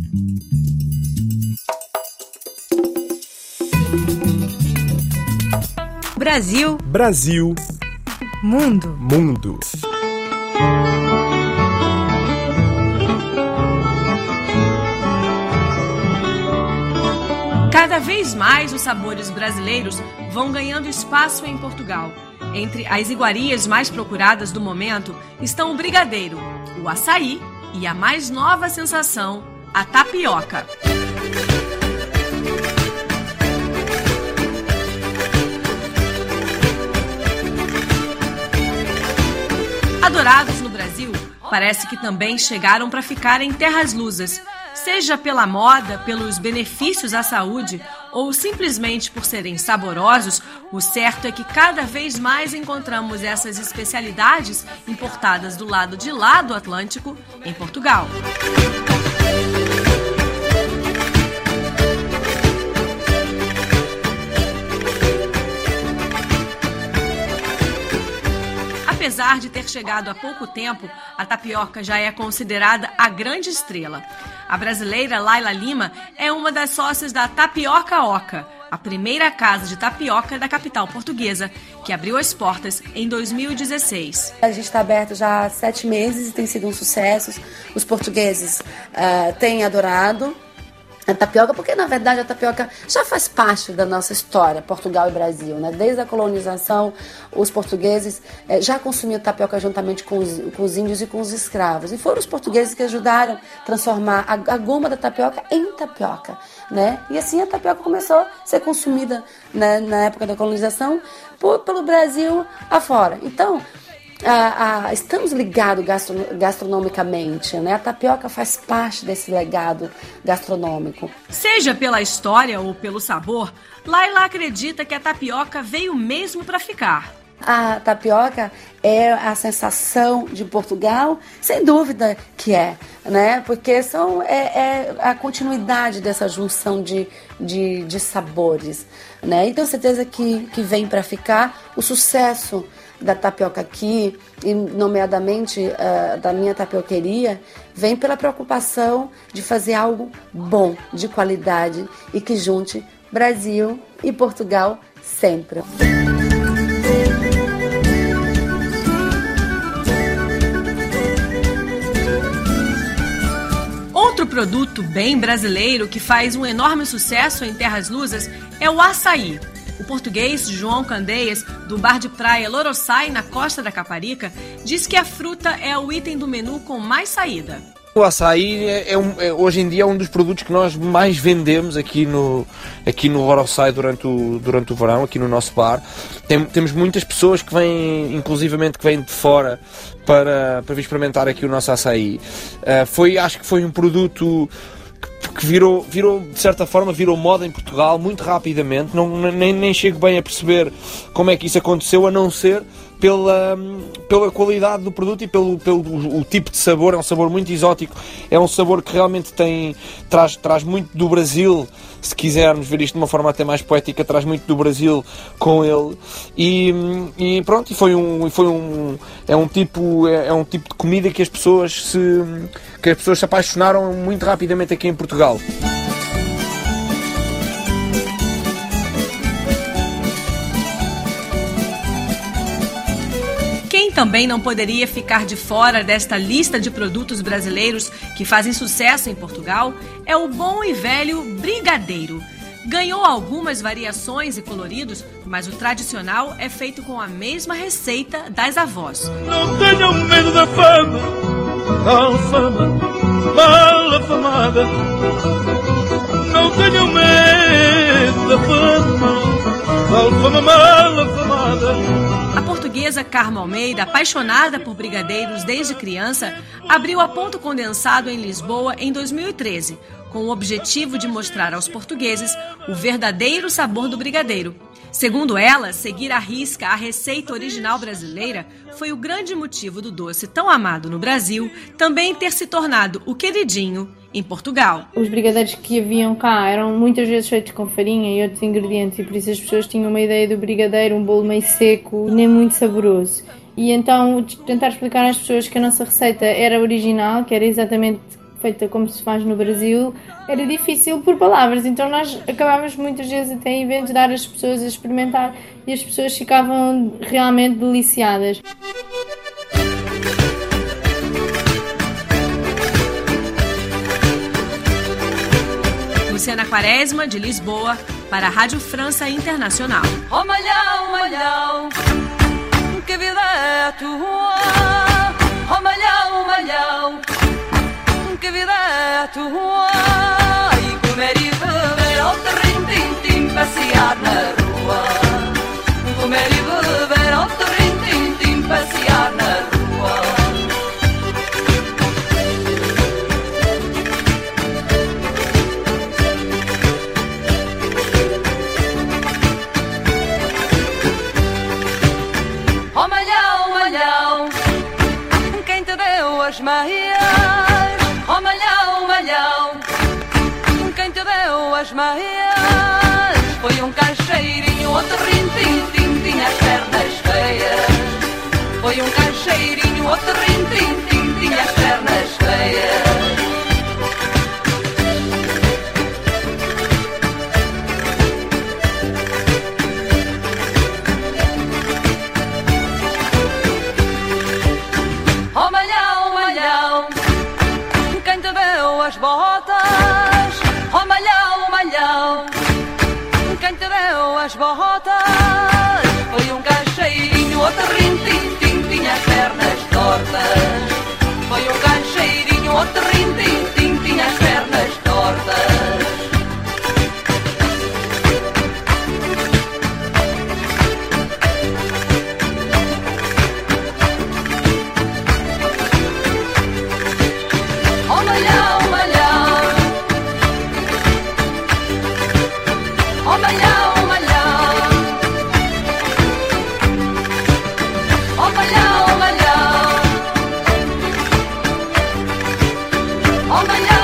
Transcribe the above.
Brasil. Brasil. Mundo. Mundo. Cada vez mais os sabores brasileiros vão ganhando espaço em Portugal. Entre as iguarias mais procuradas do momento estão o brigadeiro, o açaí e a mais nova sensação, a tapioca. Adorados no Brasil, parece que também chegaram para ficar em terras lusas, seja pela moda, pelos benefícios à saúde ou simplesmente por serem saborosos. O certo é que cada vez mais encontramos essas especialidades importadas do lado de lá do Atlântico, em Portugal. Apesar de ter chegado há pouco tempo, a tapioca já é considerada a grande estrela. A brasileira Laila Lima é uma das sócias da Tapioca Oca, a primeira casa de tapioca da capital portuguesa, que abriu as portas em 2016. A gente está aberto já há 7 meses e tem sido um sucesso. Os portugueses têm adorado a tapioca, porque na verdade a tapioca já faz parte da nossa história, Portugal e Brasil, né? Desde a colonização, os portugueses já consumiam tapioca juntamente com os índios e com os escravos. E foram os portugueses que ajudaram a transformar a goma da tapioca em tapioca, né? E assim a tapioca começou a ser consumida, né, na época da colonização pelo Brasil afora. Então, estamos ligados gastronomicamente, né? A tapioca faz parte desse legado gastronômico. Seja pela história ou pelo sabor, Laila acredita que a tapioca veio mesmo para ficar. A tapioca é a sensação de Portugal, sem dúvida que é, né? Porque é a continuidade dessa junção de sabores, né? E tenho certeza que vem para ficar. O sucesso da tapioca aqui, e nomeadamente da minha tapioqueria, vem pela preocupação de fazer algo bom, de qualidade e que junte Brasil e Portugal sempre. Outro produto bem brasileiro que faz um enorme sucesso em terras lusas é o açaí. O português João Candeias, do bar de praia Loroçai, na costa da Caparica, diz que a fruta é o item do menu com mais saída. O açaí hoje em dia é um dos produtos que nós mais vendemos aqui no Loroçai durante o verão, aqui no nosso bar. Temos muitas pessoas que vêm, inclusivamente que vêm de fora, para vir experimentar aqui o nosso açaí. Acho que foi um produto que virou, de certa forma, virou moda em Portugal muito rapidamente. Nem chego bem a perceber como é que isso aconteceu, a não ser pela qualidade do produto e pelo o tipo de sabor. É um sabor muito exótico, é um sabor que realmente traz muito do Brasil. Se quisermos ver isto de uma forma até mais poética, traz muito do Brasil com ele. E pronto, é um tipo de comida que as pessoas se apaixonaram muito rapidamente aqui em Portugal. Quem também não poderia ficar de fora desta lista de produtos brasileiros que fazem sucesso em Portugal é o bom e velho brigadeiro. Ganhou algumas variações e coloridos, mas o tradicional é feito com a mesma receita das avós. Não tenham medo da fama, tal fama, mal afamada. Não tenham medo da fama, tal fama, mal afamada. A portuguesa Carmo Almeida, apaixonada por brigadeiros desde criança, abriu a Ponto Condensado em Lisboa em 2013, com o objetivo de mostrar aos portugueses o verdadeiro sabor do brigadeiro. Segundo ela, seguir à risca a receita original brasileira foi o grande motivo do doce tão amado no Brasil também ter se tornado o queridinho em Portugal. Os brigadeiros que haviam cá eram muitas vezes feitos com farinha e outros ingredientes, e por isso as pessoas tinham uma ideia do brigadeiro, um bolo meio seco e nem muito saboroso. E então tentar explicar às pessoas que a nossa receita era original, que era exatamente feita como se faz no Brasil, era difícil por palavras, então nós acabávamos muitas vezes até em eventos dar às pessoas a experimentar e as pessoas ficavam realmente deliciadas. Luciana Quaresma, de Lisboa, para a Rádio França Internacional. Oh malhão, malhão, que vida é tua? Oh malhão, malhão, que vida é tua? E comer e beber ao terrim-tim-tim, passear na rua. Comer e beber ao terrim-tim-tim, passear na rua. As meias, oh malhão, malhão, quem te deu as meias? Foi um caixeirinho, outro rim-tim-tim, tinha as pernas feias. Foi um caixeirinho, outro rim-tim-tim, tinha as pernas feias. As botas, oh malhão, malhão, quem te deu as botas? Foi um caixeirinho, outro rim-tim-tim, tinha as pernas tortas. Foi um caixeirinho, outro rim-tim-tim, tinha as pernas tortas. Oh malhão, oh malhão.